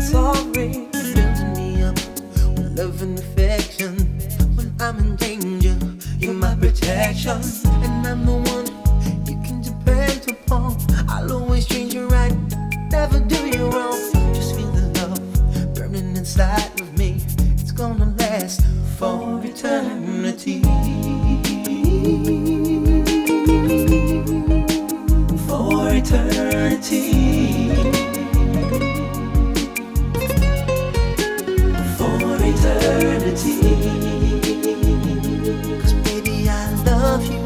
sorry, building me up with love and affection. When I'm in danger, you're my protection, and I'm the one you can depend upon. I'll always treat you right, never do you wrong. Just feel the love burning inside of me. It's gonna last for eternity. For eternity. For eternity. 'Cause baby, I love you.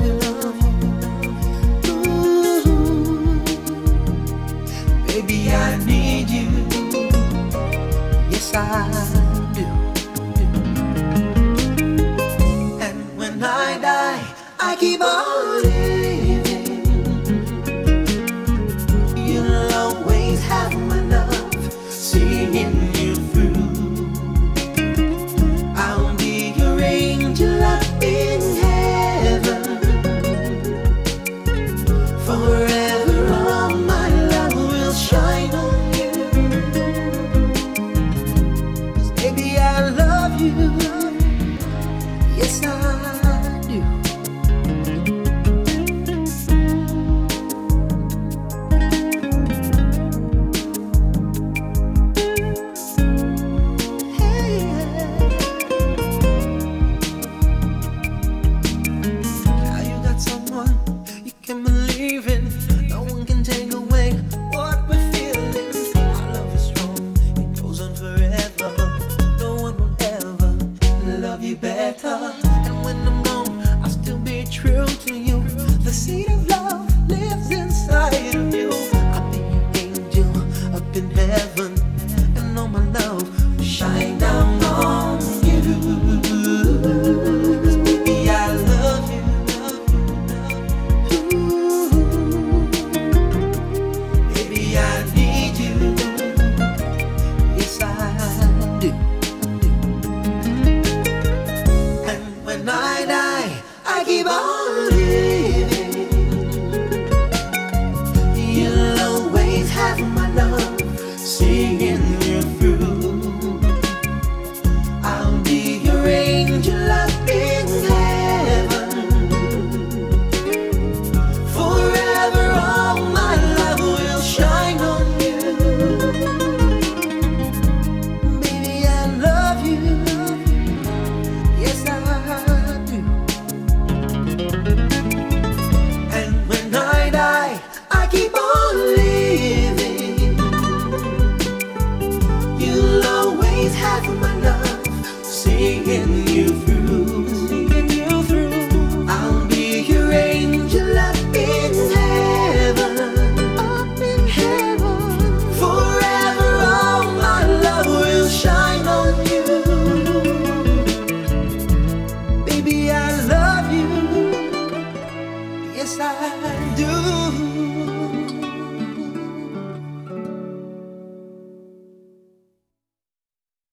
Ooh. Baby, I need you. Yes, I do. And when I die, I keep on living. You'll always have my love, seeing you through. I'll be your angel up in heaven. Forever all my love will shine on you. 'Cause baby, I love you. Yes, I do. Now you got someone you can believe in. No one can take away what we're feeling. Our love is strong, it goes on forever. No one will ever love you better. And when I'm gone, I'll still be true to you. The seed of love lives inside of you. I'll be your angel up in heaven, and all my love will shine down on you. 'Cause baby, I love you. Ooh. Baby, I need you. Yes, I do. And when I die, I keep on living. You'll always have my love, singing.